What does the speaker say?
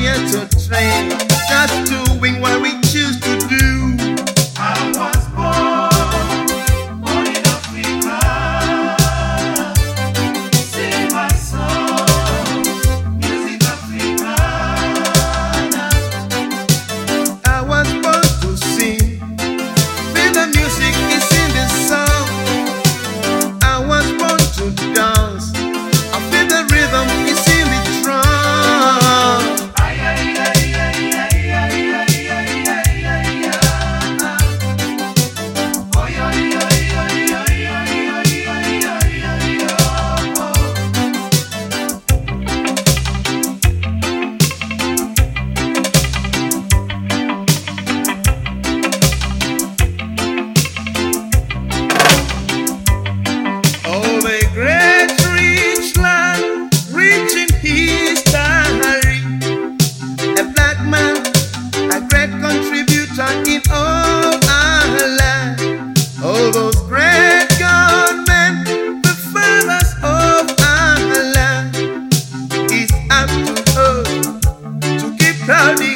here to train, just doing what we choose to do. I was born in Africa. Sing my song, music Africana. I was born to sing, feel the music is in the song. I was born to dance, I feel the rhythm is in the drum. Oh, the great rich land, rich in history. A black man, a great contributor in all our land. All those great gunmen, the fathers of our land. It's up to us to keep proud.